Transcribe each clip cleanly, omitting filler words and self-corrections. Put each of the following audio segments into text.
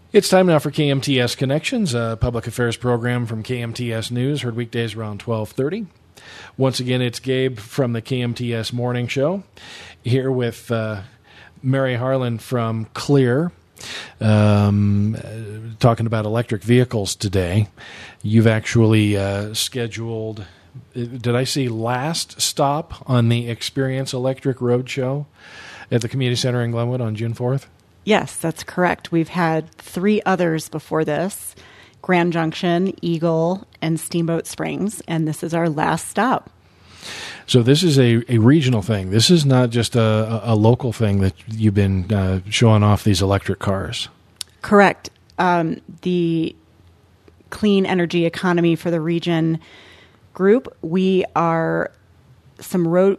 It's time now for KMTS Connections, a public affairs program from KMTS News, heard weekdays around 12:30. Once again, it's Gabe from the KMTS Morning Show, here with Mary Harlan from Clear, talking about electric vehicles today. You've actually scheduled, did I see last stop on the Experience Electric Roadshow at the Community Center in Glenwood on June 4th? Yes, that's correct. We've had 3 others before this, Grand Junction, Eagle, and Steamboat Springs, and this is our last stop. So this is a regional thing. This is not just a local thing that you've been showing off these electric cars. Correct. The Clean Energy Economy for the Region group, we are some road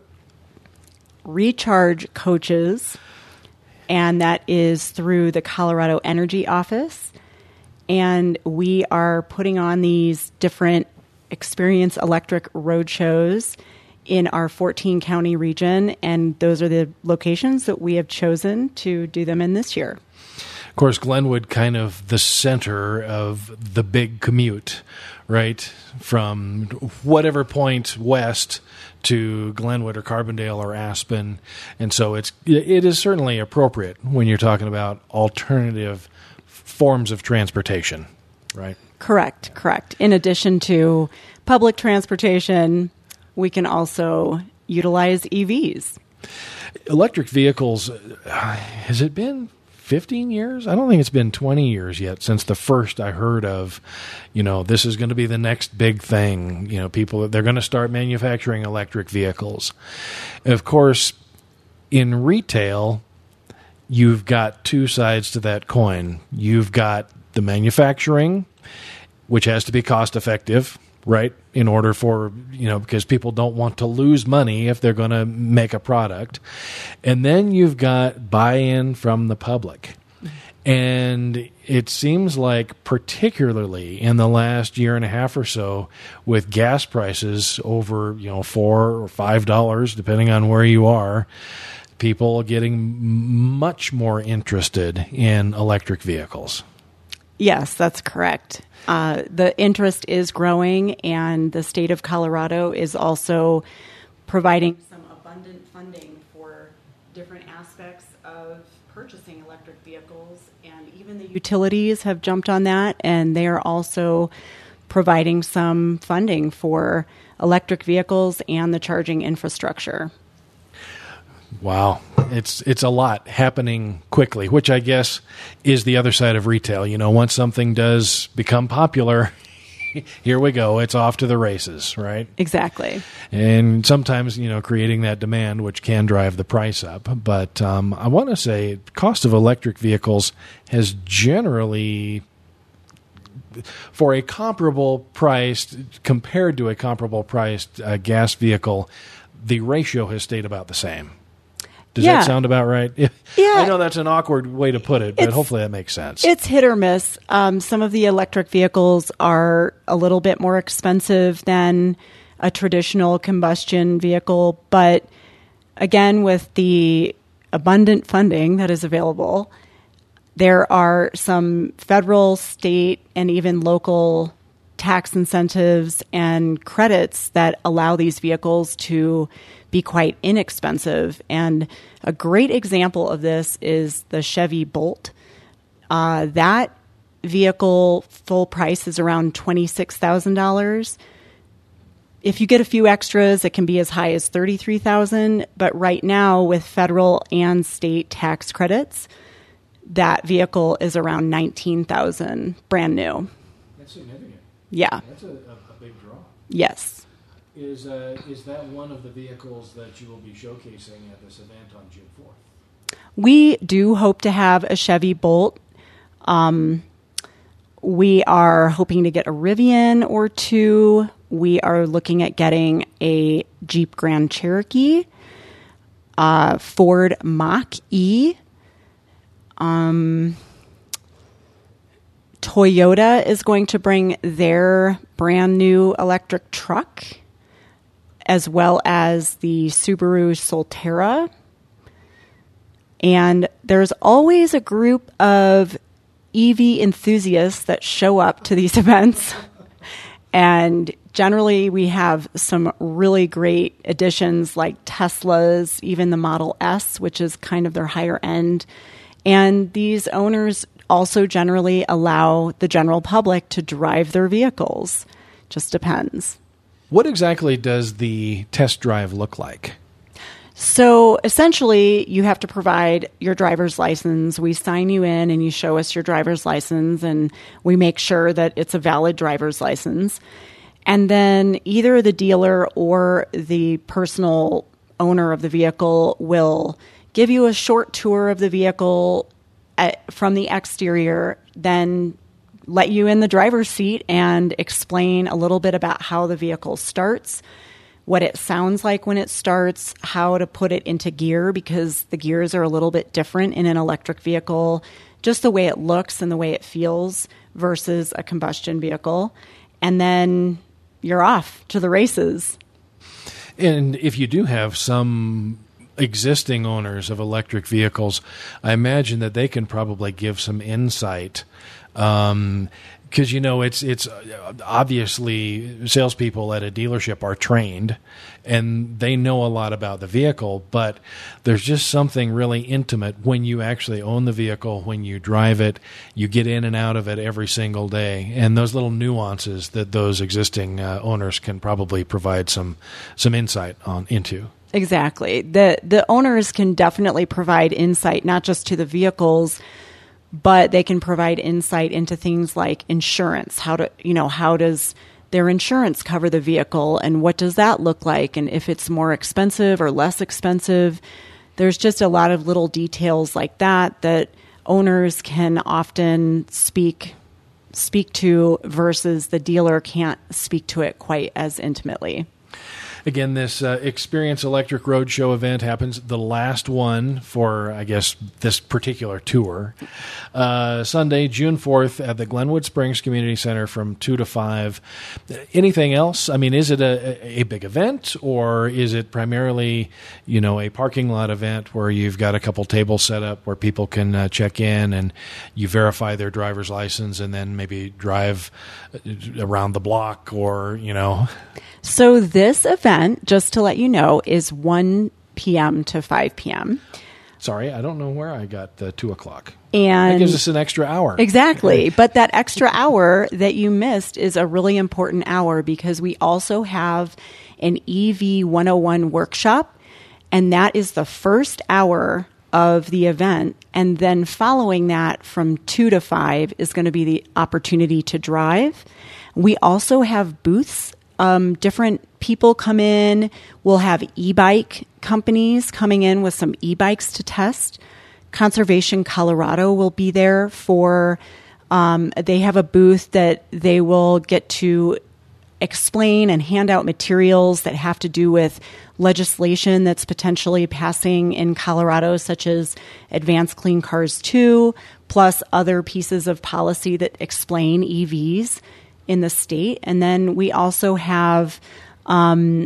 recharge coaches, and that is through the Colorado Energy Office. And we are putting on these different Experience Electric road shows in our 14-county region, and those are the locations that we have chosen to do them in this year. Of course, Glenwood, kind of the center of the big commute, right? From whatever point west to Glenwood or Carbondale or Aspen. And so it is certainly appropriate when you're talking about alternative forms of transportation, right? Correct. In addition to public transportation, we can also utilize EVs. Electric vehicles, has it been 15 years? I don't think it's been 20 years yet since the first I heard of, this is going to be the next big thing. People, they're going to start manufacturing electric vehicles. And of course, in retail, you've got 2 sides to that coin. You've got the manufacturing, which has to be cost effective, right? In order for, because people don't want to lose money if they're going to make a product. And then you've got buy-in from the public. And it seems like particularly in the last year and a half or so, with gas prices over, $4 or $5, depending on where you are, people are getting much more interested in electric vehicles. Yes, that's correct. The interest is growing, and the state of Colorado is also providing some abundant funding for different aspects of purchasing electric vehicles, and even the utilities have jumped on that, and they are also providing some funding for electric vehicles and the charging infrastructure. Wow. It's a lot happening quickly, which I guess is the other side of retail. Once something does become popular, here we go. It's off to the races, right? Exactly. And sometimes, creating that demand, which can drive the price up. But I want to say cost of electric vehicles has generally, for a comparable price, compared to a comparable priced gas vehicle, the ratio has stayed about the same. Does that sound about right? Yeah. I know that's an awkward way to put it, but hopefully that makes sense. It's hit or miss. Some of the electric vehicles are a little bit more expensive than a traditional combustion vehicle. But again, with the abundant funding that is available, there are some federal, state, and even local tax incentives and credits that allow these vehicles to be quite inexpensive. And a great example of this is the Chevy Bolt. That vehicle full price is around $26,000. If you get a few extras, it can be as high as $33,000. But right now, with federal and state tax credits, that vehicle is around $19,000, brand new. That's significant. Yeah. That's a big draw. Yes. Is that one of the vehicles that you will be showcasing at this event on June 4th? We do hope to have a Chevy Bolt. We are hoping to get a Rivian or 2. We are looking at getting a Jeep Grand Cherokee, Ford Mach-E. Toyota is going to bring their brand new electric truck, as well as the Subaru Solterra. And there's always a group of EV enthusiasts that show up to these events. And generally, we have some really great additions like Teslas, even the Model S, which is kind of their higher end. And these owners also generally allow the general public to drive their vehicles. Just depends. What exactly does the test drive look like? So essentially, you have to provide your driver's license. We sign you in and you show us your driver's license, and we make sure that it's a valid driver's license. And then either the dealer or the personal owner of the vehicle will give you a short tour of the vehicle from the exterior, then let you in the driver's seat and explain a little bit about how the vehicle starts, what it sounds like when it starts, how to put it into gear, because the gears are a little bit different in an electric vehicle, just the way it looks and the way it feels versus a combustion vehicle. And then you're off to the races. And if you do have some existing owners of electric vehicles, I imagine that they can probably give some insight. Because, it's obviously salespeople at a dealership are trained and they know a lot about the vehicle, but there's just something really intimate when you actually own the vehicle, when you drive it, you get in and out of it every single day. And those little nuances that those existing owners can probably provide some insight into. Exactly. The owners can definitely provide insight, not just to the vehicles, but they can provide insight into things like insurance. How does their insurance cover the vehicle, and what does that look like? And if it's more expensive or less expensive, there's just a lot of little details like that owners can often speak to versus the dealer can't speak to it quite as intimately. Again, this Experience Electric Roadshow event happens, the last one for, I guess, this particular tour. Sunday, June 4th at the Glenwood Springs Community Center from 2 to 5. Anything else? I mean, is it a big event, or is it primarily, a parking lot event where you've got a couple tables set up where people can check in and you verify their driver's license and then maybe drive around the block or, So this event, just to let you know, is 1 p.m. to 5 p.m. Sorry, I don't know where I got 2 o'clock. And that gives us an extra hour. Exactly. But that extra hour that you missed is a really important hour because we also have an EV 101 workshop, and that is the first hour of the event. And then following that from 2 to 5 is going to be the opportunity to drive. We also have booths. Different people come in. We'll have e-bike companies coming in with some e-bikes to test. Conservation Colorado will be there for, they have a booth that they will get to explain and hand out materials that have to do with legislation that's potentially passing in Colorado, such as Advanced Clean Cars 2, plus other pieces of policy that explain EVs in the state. And then we also have our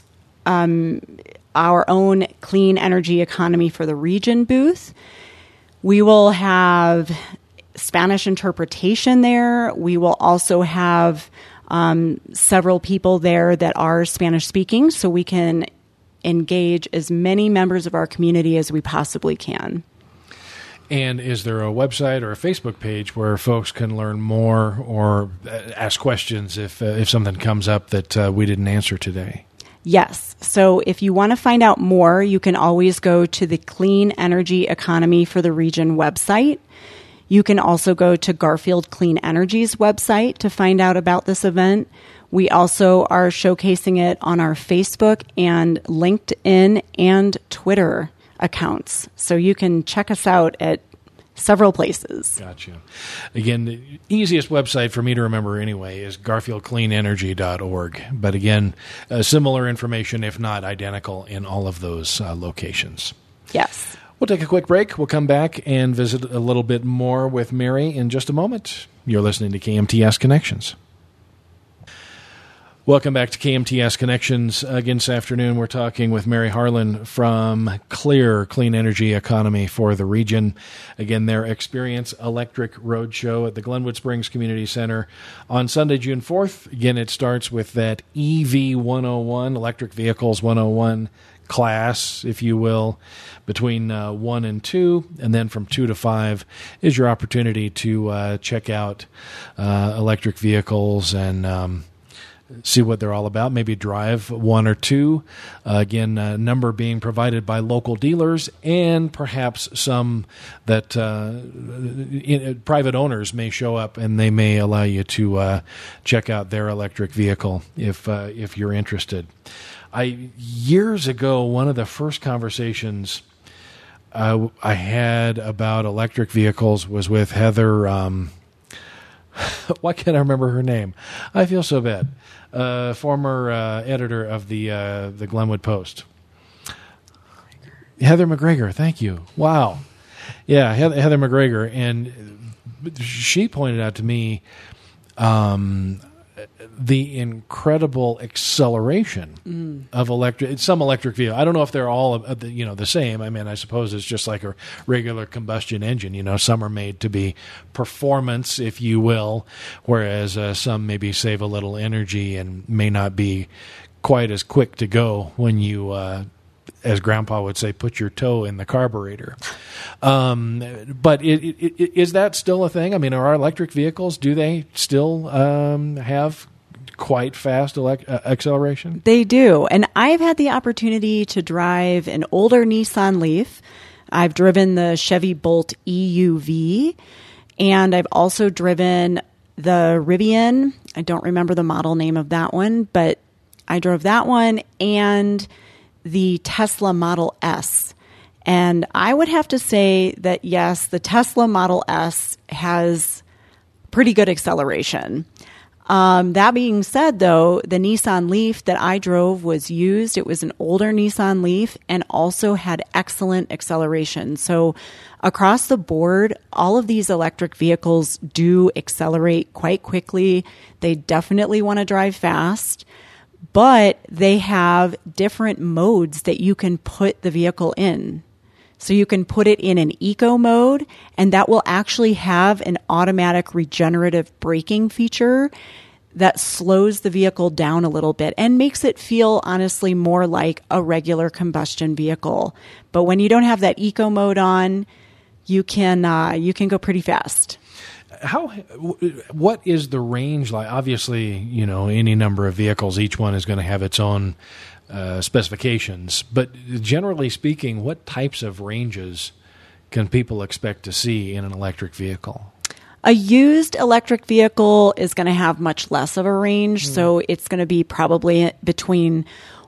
own Clean Energy Economy for the Region booth. We will have Spanish interpretation there. We will also have several people there that are Spanish speaking, so we can engage as many members of our community as we possibly can. And is there a website or a Facebook page where folks can learn more or ask questions if something comes up that we didn't answer today? Yes. So if you want to find out more, you can always go to the Clean Energy Economy for the Region website. You can also go to Garfield Clean Energy's website to find out about this event. We also are showcasing it on our Facebook and LinkedIn and Twitter accounts. So you can check us out at several places. Gotcha. Again, the easiest website for me to remember anyway is garfieldcleanenergy.org. But again, similar information, if not identical, in all of those locations. Yes. We'll take a quick break. We'll come back and visit a little bit more with Mary in just a moment. You're listening to KMTS Connections. Welcome back to KMTS Connections. Again this afternoon, we're talking with Mary Harlan from Clear Clean Energy Economy for the region. Again, their Experience Electric Roadshow at the Glenwood Springs Community Center on Sunday, June 4th. Again, it starts with that EV 101, Electric Vehicles 101 class, if you will, between 1 and 2, and then from 2 to 5 is your opportunity to check out electric vehicles and see what they're all about, maybe drive one or two. Again, number being provided by local dealers and perhaps some that private owners may show up and they may allow you to check out their electric vehicle if you're interested. Years ago, one of the first conversations I had about electric vehicles was with Heather. Why can't I remember her name? I feel so bad. Former editor of the Glenwood Post. Heather McGregor, thank you. Wow. Yeah, Heather McGregor. And she pointed out to me the incredible acceleration of some electric vehicle. I don't know if they're all the same. I mean, I suppose it's just like a regular combustion engine. Some are made to be performance, if you will, whereas some maybe save a little energy and may not be quite as quick to go when you, as Grandpa would say, put your toe in the carburetor. But is that still a thing? I mean, are our electric vehicles, do they still have quite fast acceleration? They do. And I've had the opportunity to drive an older Nissan Leaf. I've driven the Chevy Bolt EUV, and I've also driven the Rivian. I don't remember the model name of that one, but I drove that one and the Tesla Model S. And I would have to say that, yes, the Tesla Model S has pretty good acceleration. That being said, though, the Nissan Leaf that I drove was used. It was an older Nissan Leaf and also had excellent acceleration. So across the board, all of these electric vehicles do accelerate quite quickly. They definitely want to drive fast, but they have different modes that you can put the vehicle in. So you can put it in an eco mode, and that will actually have an automatic regenerative braking feature that slows the vehicle down a little bit and makes it feel, honestly, more like a regular combustion vehicle. But when you don't have that eco mode on, you can go pretty fast. What is the range like? Obviously, any number of vehicles, each one is going to have its own specifications. But generally speaking, what types of ranges can people expect to see in an electric vehicle? A used electric vehicle is going to have much less of a range, so it's going to be probably between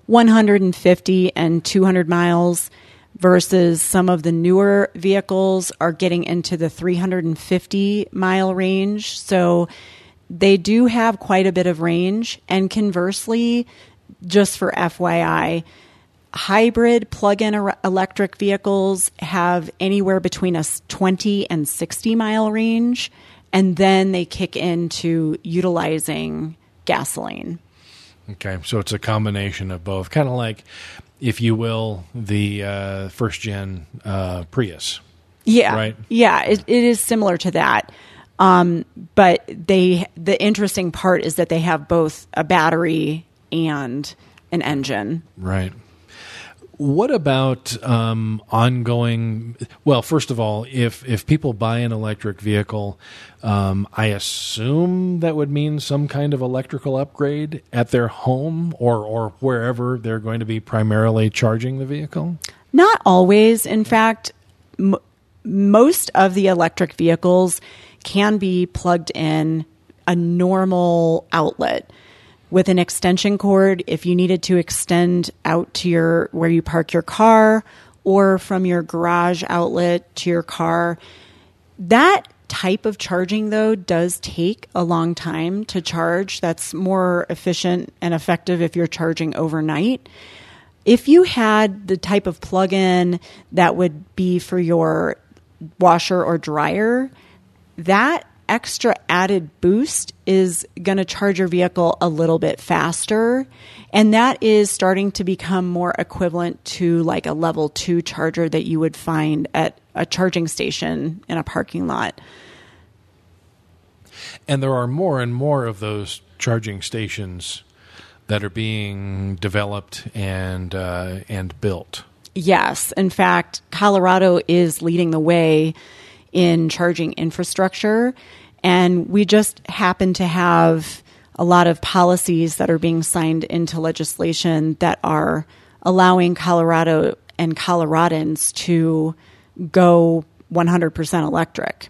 150 and 200 miles versus some of the newer vehicles are getting into the 350-mile range. So they do have quite a bit of range. And conversely, just for FYI, hybrid plug-in electric vehicles have anywhere between a 20 and 60-mile range, and then they kick into utilizing gasoline. Okay, so it's a combination of both, kind of like, if you will, the first-gen Prius. Yeah, right? Yeah, it is similar to that. But the interesting part is that they have both a battery and an engine. Right. What about ongoing? Well, first of all, if people buy an electric vehicle, I assume that would mean some kind of electrical upgrade at their home or wherever they're going to be primarily charging the vehicle? Not always. In fact, most of the electric vehicles can be plugged in a normal outlet with an extension cord if you needed to extend out to where you park your car, or from your garage outlet to your car. That type of charging, though, does take a long time to charge. That's more efficient and effective if you're charging overnight. If you had the type of plug-in that would be for your washer or dryer, that extra added boost is going to charge your vehicle a little bit faster. And that is starting to become more equivalent to like a level 2 charger that you would find at a charging station in a parking lot. And there are more and more of those charging stations that are being developed and built. Yes. In fact, Colorado is leading the way in charging infrastructure. And we just happen to have a lot of policies that are being signed into legislation that are allowing Colorado and Coloradans to go 100% electric.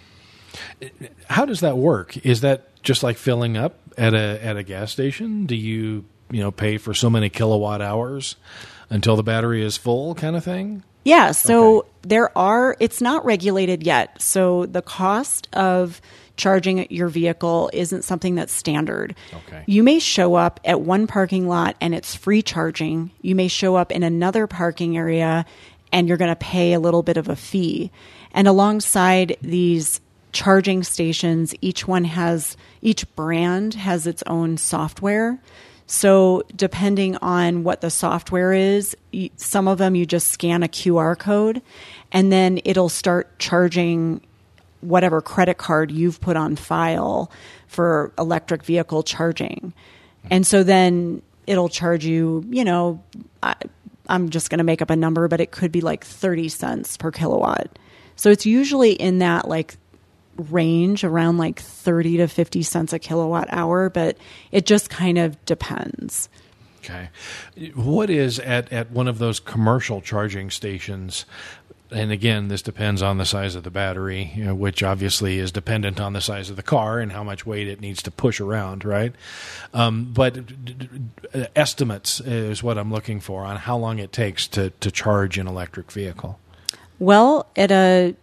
How does that work? Is that just like filling up at a gas station? Do you pay for so many kilowatt hours until the battery is full, kind of thing? Yeah, so it's not regulated yet. So the cost of charging your vehicle isn't something that's standard. Okay. You may show up at one parking lot and it's free charging. You may show up in another parking area and you're going to pay a little bit of a fee. And alongside these charging stations, each brand has its own software. So depending on what the software is, some of them you just scan a QR code and then it'll start charging whatever credit card you've put on file for electric vehicle charging. And so then it'll charge you, I'm just going to make up a number, but it could be like 30 cents per kilowatt. So it's usually in that like range around like 30 to 50 cents a kilowatt hour, but it just kind of depends. Okay. What is at one of those commercial charging stations, and again, this depends on the size of the battery, which obviously is dependent on the size of the car and how much weight it needs to push around, right? But estimates is what I'm looking for on how long it takes to charge an electric vehicle. Well, at a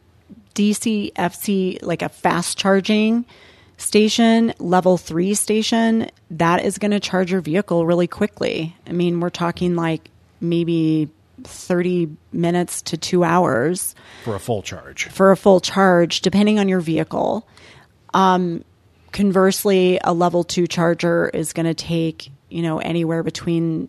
DCFC, like a fast charging station, level 3 station, that is going to charge your vehicle really quickly. I mean, we're talking like maybe 30 minutes to 2 hours. For a full charge. For a full charge, depending on your vehicle. Conversely, a level 2 charger is going to take, anywhere between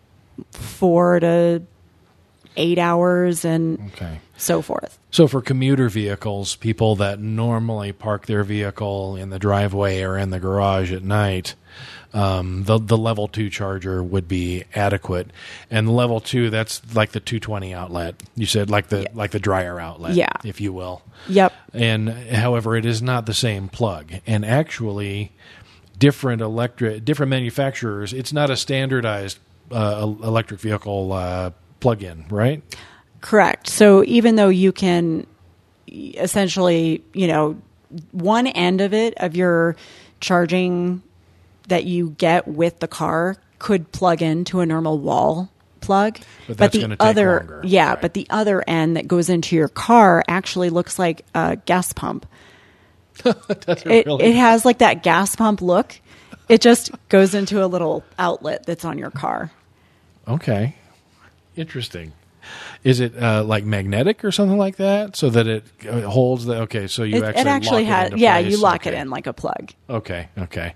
4 to 8 hours and so forth. So for commuter vehicles, people that normally park their vehicle in the driveway or in the garage at night, the level 2 charger would be adequate. And the level 2, that's like the 220 outlet. You said like the dryer outlet, if you will. Yep. And however, it is not the same plug. And actually, different manufacturers, it's not a standardized electric vehicle plug-in, right? Correct. So even though you can essentially, one end of it, of your charging that you get with the car could plug into a normal wall plug. But that's going to take longer. Yeah, right. But the other end that goes into your car actually looks like a gas pump. Does it really? It has like that gas pump look. It just goes into a little outlet that's on your car. Okay. Interesting. Is it like magnetic or something like that, so that it holds the? Okay, so you actually lock it into place. You lock it in like a plug. Okay.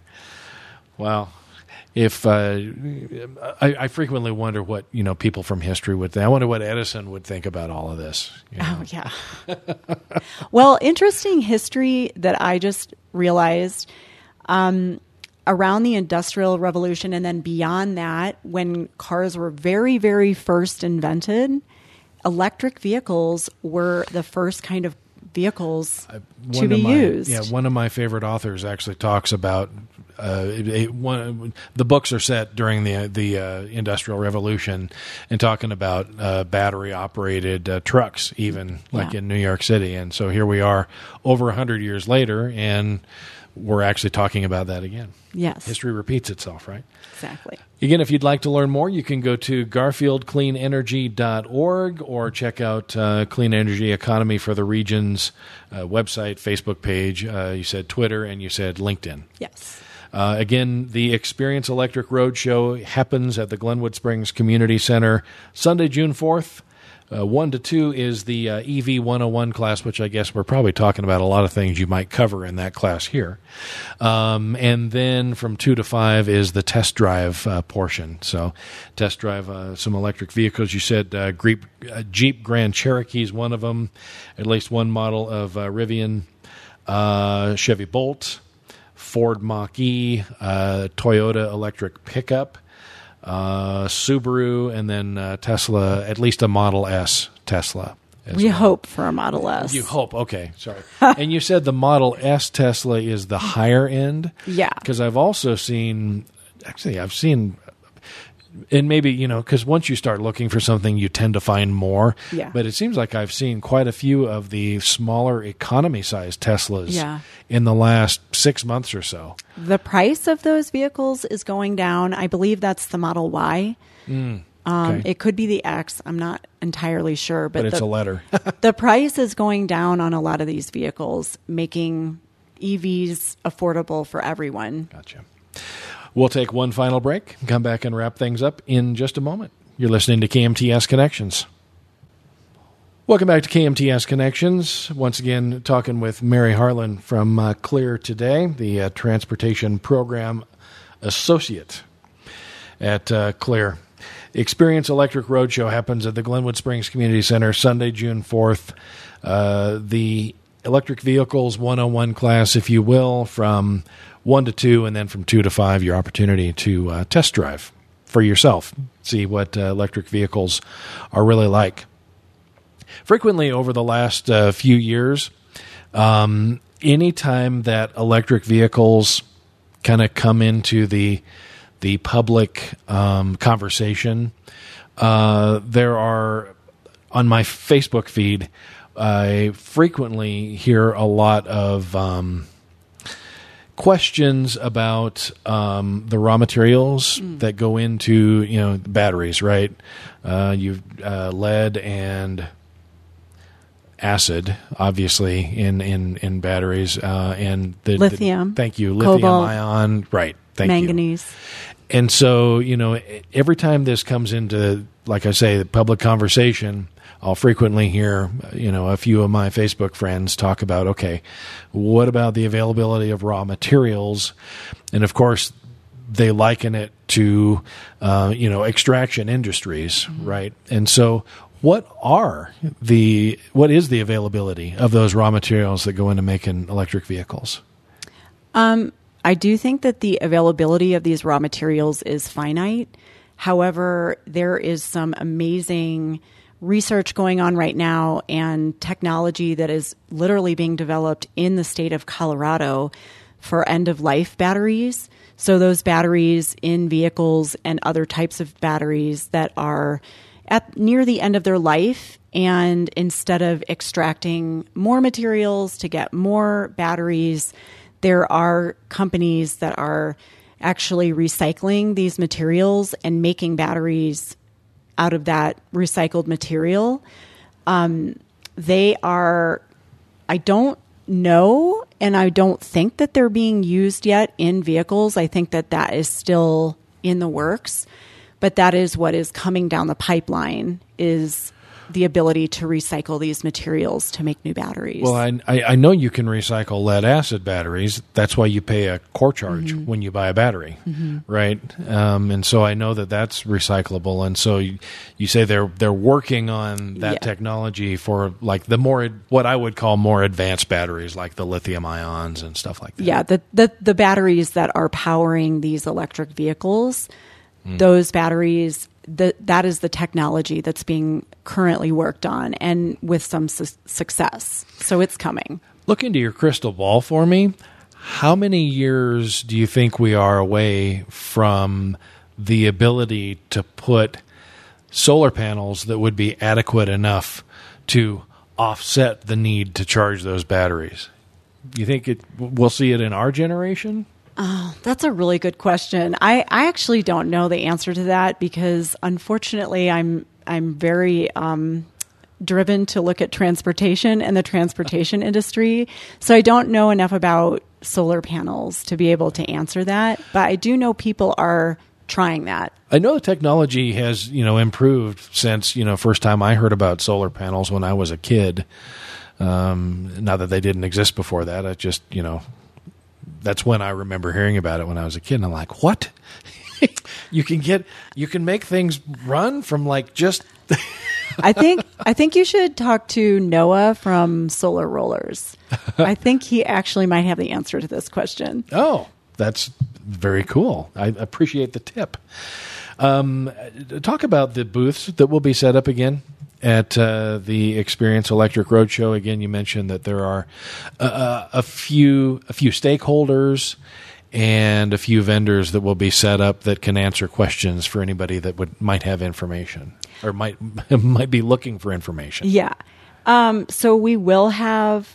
Well, if I frequently wonder what people from history would think. I wonder what Edison would think about all of this. Oh yeah. Well, interesting history that I just realized. Around the Industrial Revolution and then beyond that, when cars were very, very first invented, electric vehicles were the first kind of vehicles to be used. Yeah, one of my favorite authors actually talks about the books are set during the Industrial Revolution and talking about battery operated trucks, even like in New York City. And so here we are over 100 years later, and we're actually talking about that again. Yes. History repeats itself, right? Exactly. Again, if you'd like to learn more, you can go to garfieldcleanenergy.org or check out Clean Energy Economy for the Region's website, Facebook page. You said Twitter and you said LinkedIn. Yes. Again, the Experience Electric Roadshow happens at the Glenwood Springs Community Center Sunday, June 4th. 1 to 2 is the EV 101 class, which I guess we're probably talking about a lot of things you might cover in that class here. And then from 2 to 5 is the test drive portion. So test drive some electric vehicles. You said Jeep Grand Cherokee is one of them, at least one model of Rivian, Chevy Bolt, Ford Mach-E, Toyota electric pickup, Subaru, and then Tesla, at least a Model S Tesla. We hope for a Model S. You hope. Okay, sorry. And you said the Model S Tesla is the higher end? Yeah. Because I've also seen, and maybe, because once you start looking for something, you tend to find more. Yeah. But it seems like I've seen quite a few of the smaller economy-sized Teslas in the last 6 months or so. The price of those vehicles is going down. I believe that's the Model Y. Okay. It could be the X. I'm not entirely sure. But it's a letter. The price is going down on a lot of these vehicles, making EVs affordable for everyone. Gotcha. We'll take one final break, come back and wrap things up in just a moment. You're listening to KMTS Connections. Welcome back to KMTS Connections. Once again, talking with Mary Harlan from Clear today, the Transportation Program Associate at Clear. Experience Electric Roadshow happens at the Glenwood Springs Community Center Sunday, June 4th. The Electric Vehicles 101 class, if you will, from 1 to 2, and then from 2 to 5, your opportunity to test drive for yourself, see what electric vehicles are really like. Frequently over the last few years, anytime that electric vehicles kind of come into the public conversation, there are, on my Facebook feed, I frequently hear a lot of questions about the raw materials that go into batteries, right? You've lead and acid, obviously, in batteries, and the lithium. Thank you, lithium cobalt, ion, right? Thank manganese. you. And so every time this comes into, like I say, the public conversation, I'll frequently hear, a few of my Facebook friends talk about, okay, what about the availability of raw materials? And of course, they liken it to, extraction industries, right? And so what is the availability of those raw materials that go into making electric vehicles? I do think that the availability of these raw materials is finite. However, there is some amazing research going on right now and technology that is literally being developed in the state of Colorado for end-of-life batteries. So those batteries in vehicles and other types of batteries that are at near the end of their life, and instead of extracting more materials to get more batteries, there are companies that are actually recycling these materials and making batteries out of that recycled material. They are, I don't know, and I don't think that they're being used yet in vehicles. I think that is still in the works, but that is what is coming down the pipeline, is the ability to recycle these materials to make new batteries. Well, I know you can recycle lead acid batteries. That's why you pay a core charge when you buy a battery, right? And so I know that that's recyclable. And so you say they're working on that technology for like what I would call more advanced batteries, like the lithium ions and stuff like that. Yeah, the batteries that are powering these electric vehicles, those batteries, that is the technology that's being currently worked on, and with some success. So it's coming. Look into your crystal ball for me. How many years do you think we are away from the ability to put solar panels that would be adequate enough to offset the need to charge those batteries? You think we'll see it in our generation? Oh, that's a really good question. I actually don't know the answer to that, because unfortunately I'm very driven to look at transportation and the transportation industry. So I don't know enough about solar panels to be able to answer that. But I do know people are trying that. I know the technology has, improved since, first time I heard about solar panels when I was a kid. Not that they didn't exist before that. I just, that's when I remember hearing about it when I was a kid. And I'm like, what? You can make things run from like just. I think you should talk to Noah from Solar Rollers. I think he actually might have the answer to this question. Oh, that's very cool. I appreciate the tip. Talk about the booths that will be set up again at the Experience Electric Roadshow. Again, you mentioned that there are a few stakeholders and a few vendors that will be set up that can answer questions for anybody that might have information or might be looking for information. Yeah. So we will have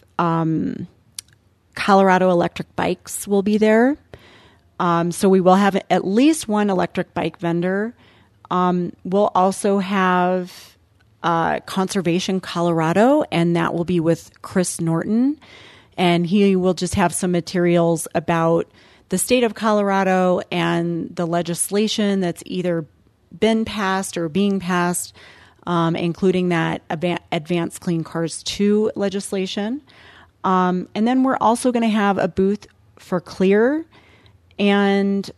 Colorado Electric Bikes will be there. So we will have at least one electric bike vendor. We'll also have Conservation Colorado, and that will be with Chris Norton. And he will just have some materials about the state of Colorado and the legislation that's either been passed or being passed, including that Advanced Clean Cars 2 legislation. And then we're also going to have a booth for Clear, and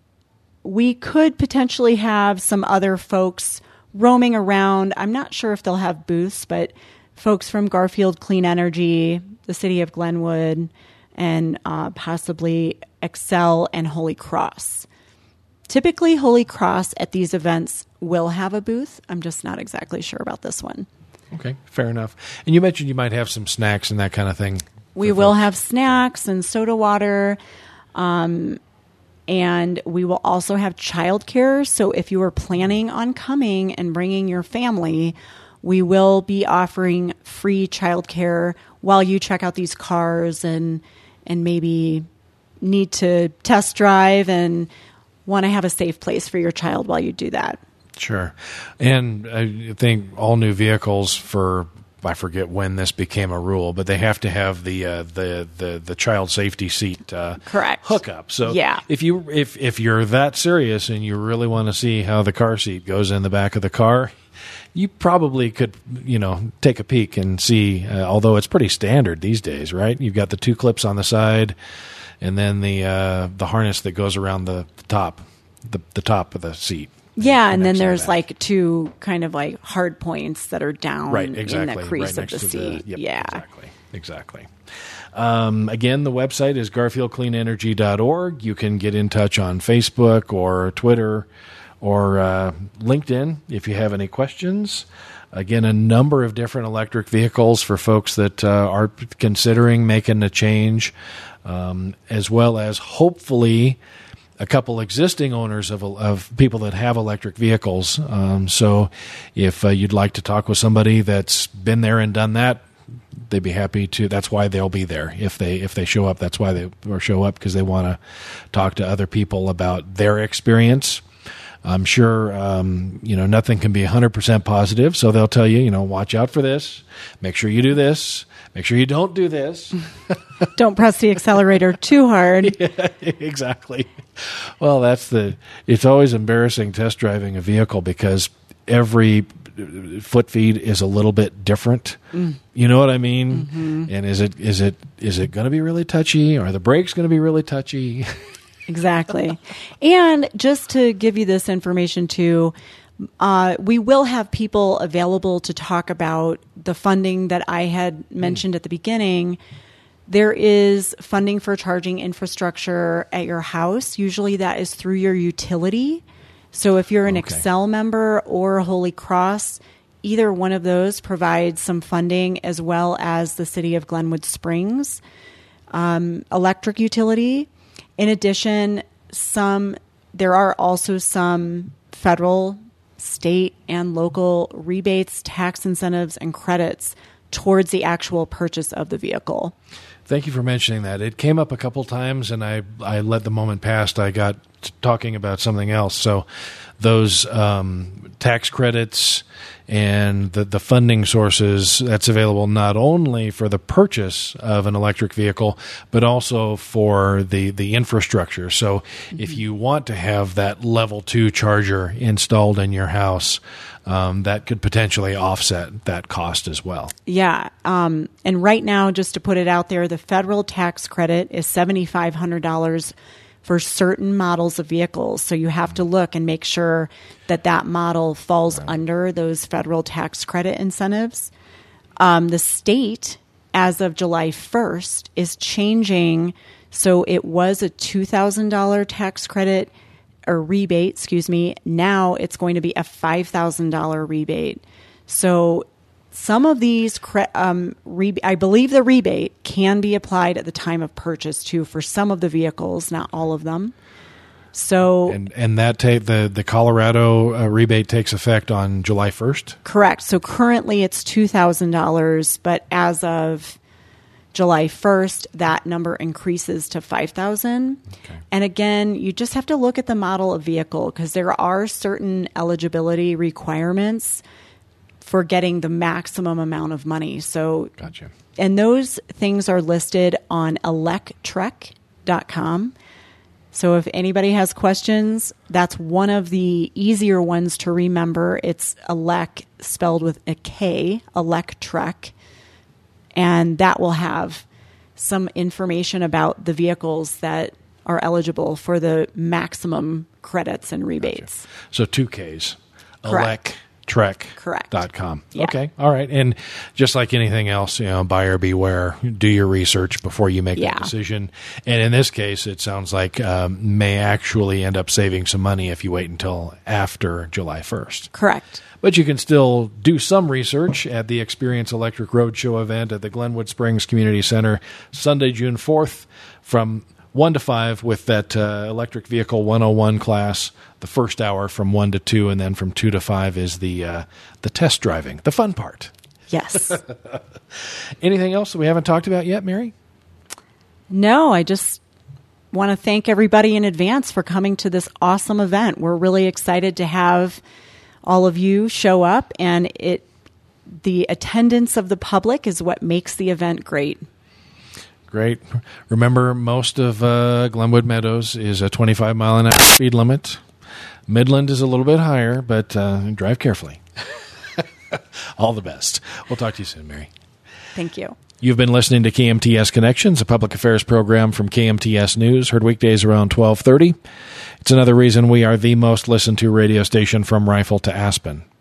we could potentially have some other folks roaming around. I'm not sure if they'll have booths, but folks from Garfield Clean Energy, the city of Glenwood, and possibly Excel and Holy Cross. Typically, Holy Cross at these events will have a booth. I'm just not exactly sure about this one. Okay, fair enough. And you mentioned you might have some snacks and that kind of thing. We will have snacks and soda water. And we will also have childcare. So if you are planning on coming and bringing your family, we will be offering free childcare while you check out these cars and maybe need to test drive and want to have a safe place for your child while you do that. Sure. And I think all new vehicles I forget when this became a rule, but they have to have the child safety seat correct hookup. So yeah. if you're that serious and you really want to see how the car seat goes in the back of the car, you probably could, take a peek and see, although it's pretty standard these days, right? You've got the two clips on the side and then the harness that goes around the top of the seat. Yeah, and then there's like two kind of like hard points that are down exactly, in the crease right of the seat. Yeah. Exactly. Again, the website is garfieldcleanenergy.org. You can get in touch on Facebook or Twitter or LinkedIn if you have any questions. Again, a number of different electric vehicles for folks that are considering making a change, as well as hopefully a couple existing owners of people that have electric vehicles. So if you'd like to talk with somebody that's been there and done that, they'd be happy to. That's why they'll be there. If they show up, that's why they show up, because they want to talk to other people about their experience. I'm sure, nothing can be 100% positive. So they'll tell you, watch out for this. Make sure you do this. Make sure you don't do this. Don't press the accelerator too hard. Yeah, exactly. Well, it's always embarrassing test driving a vehicle because every foot feed is a little bit different. You know what I mean? Mm-hmm. And is it going to be really touchy? Are the brakes going to be really touchy? Exactly. And just to give you this information too, we will have people available to talk about the funding that I had mentioned at the beginning. There is funding for charging infrastructure at your house. Usually that is through your utility. So if you're an Excel member or Holy Cross, either one of those provides some funding, as well as the city of Glenwood Springs electric utility. In addition, there are also some federal, state, and local rebates, tax incentives, and credits towards the actual purchase of the vehicle. Thank you for mentioning that. It came up a couple times, and I let the moment pass. I got talking about something else. So those tax credits and the funding sources that's available not only for the purchase of an electric vehicle, but also for the infrastructure. So if you want to have that level 2 charger installed in your house, that could potentially offset that cost as well. Yeah. And right now, just to put it out there, the federal tax credit is $7,500 for certain models of vehicles. So you have to look and make sure that that model falls under those federal tax credit incentives. The state, as of July 1st, is changing. So it was a $2,000 tax credit or rebate, Now it's going to be a $5,000 rebate. So some of these, I believe the rebate can be applied at the time of purchase too for some of the vehicles, not all of them. So and that the Colorado rebate takes effect on July 1st? Correct. So currently it's $2,000, but as of July 1st, that number increases to $5,000. Okay. And again, you just have to look at the model of vehicle because there are certain eligibility requirements for getting the maximum amount of money. So, gotcha. And those things are listed on electrek.com. So if anybody has questions, that's one of the easier ones to remember. It's elec spelled with a K, Electrek. And that will have some information about the vehicles that are eligible for the maximum credits and rebates. Gotcha. So 2 Ks. Correct. Electrek.com. Yeah. Okay. All right. And just like anything else, buyer beware. Do your research before you make that decision. And in this case, it sounds like may actually end up saving some money if you wait until after July 1st. Correct. But you can still do some research at the Experience Electric Roadshow event at the Glenwood Springs Community Center, Sunday, June 4th from 1 to 5 with that Electric Vehicle 101 class. The first hour from 1 to 2, and then from 2 to 5 is the test driving, the fun part. Yes. Anything else that we haven't talked about yet, Mary? No, I just want to thank everybody in advance for coming to this awesome event. We're really excited to have all of you show up, and the attendance of the public is what makes the event great. Great. Remember, most of Glenwood Meadows is a 25-mile-an-hour speed limit. Midland is a little bit higher, but drive carefully. All the best. We'll talk to you soon, Mary. Thank you. You've been listening to KMTS Connections, a public affairs program from KMTS News, heard weekdays around 12:30. It's another reason we are the most listened to radio station from Rifle to Aspen.